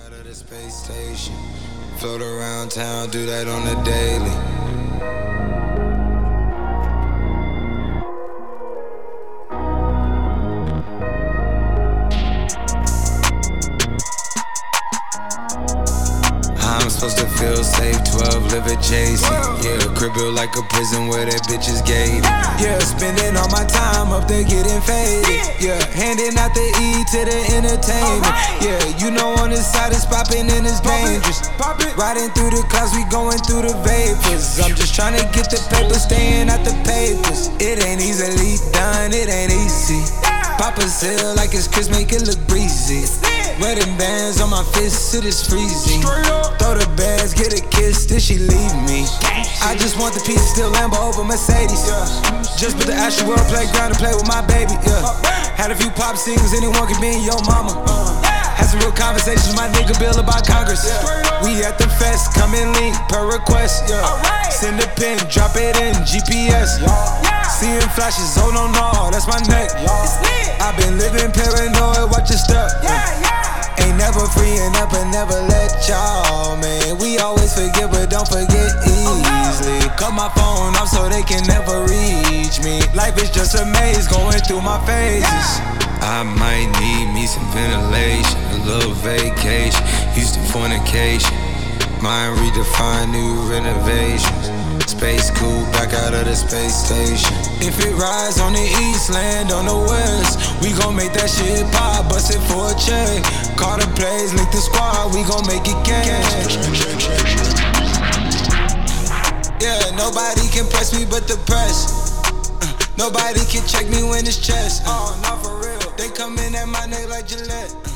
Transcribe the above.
out of the space station. Float around town, do that on the daily. I'm supposed to feel safe, 12, live adjacent. Yeah, crib built like a prison where that bitch is gated. Yeah, spending all my time up there getting faded. Yeah, handing out the E to the entertainment. Yeah, you know on this side it's popping and it's dangerous. Riding through the clouds, we going through the vapors. I'm just trying to get the paper, staying out the papers. It ain't easily done, it ain't easy. Pop a seal like it's Chris, make it look breezy. Wedding bands on my fists, it is freezing. Throw the bands, get a kiss, then she leave me. I just want the piece, still Lambo over Mercedes. Just put the Astro World playground to play with my baby. Had a few pop singles, anyone can be your mama. Had some real conversations with my nigga Bill about Congress. We at the fest, come and link per request. Send a pin, drop it in GPS. Seeing flashes, oh no, that's my neck. I've been living paranoid, watch your step. Ain't never freeing up and never let y'all, man. We always forget, but don't forget easily. Cut my phone off so they can never reach me. Life is just a maze going through my phases. I might need me some ventilation, a little vacation, Houston fornication. Mind redefine new renovations. Space cool, back out of the space station. If it rise on the east, land on the west, we gon' make that shit pop, bust it for a check. Call the plays, link the squad, we gon' make it cash. Yeah, nobody can press me but the press. Nobody can check me when it's chest. Oh, not for real. They come in at my neck like Gillette.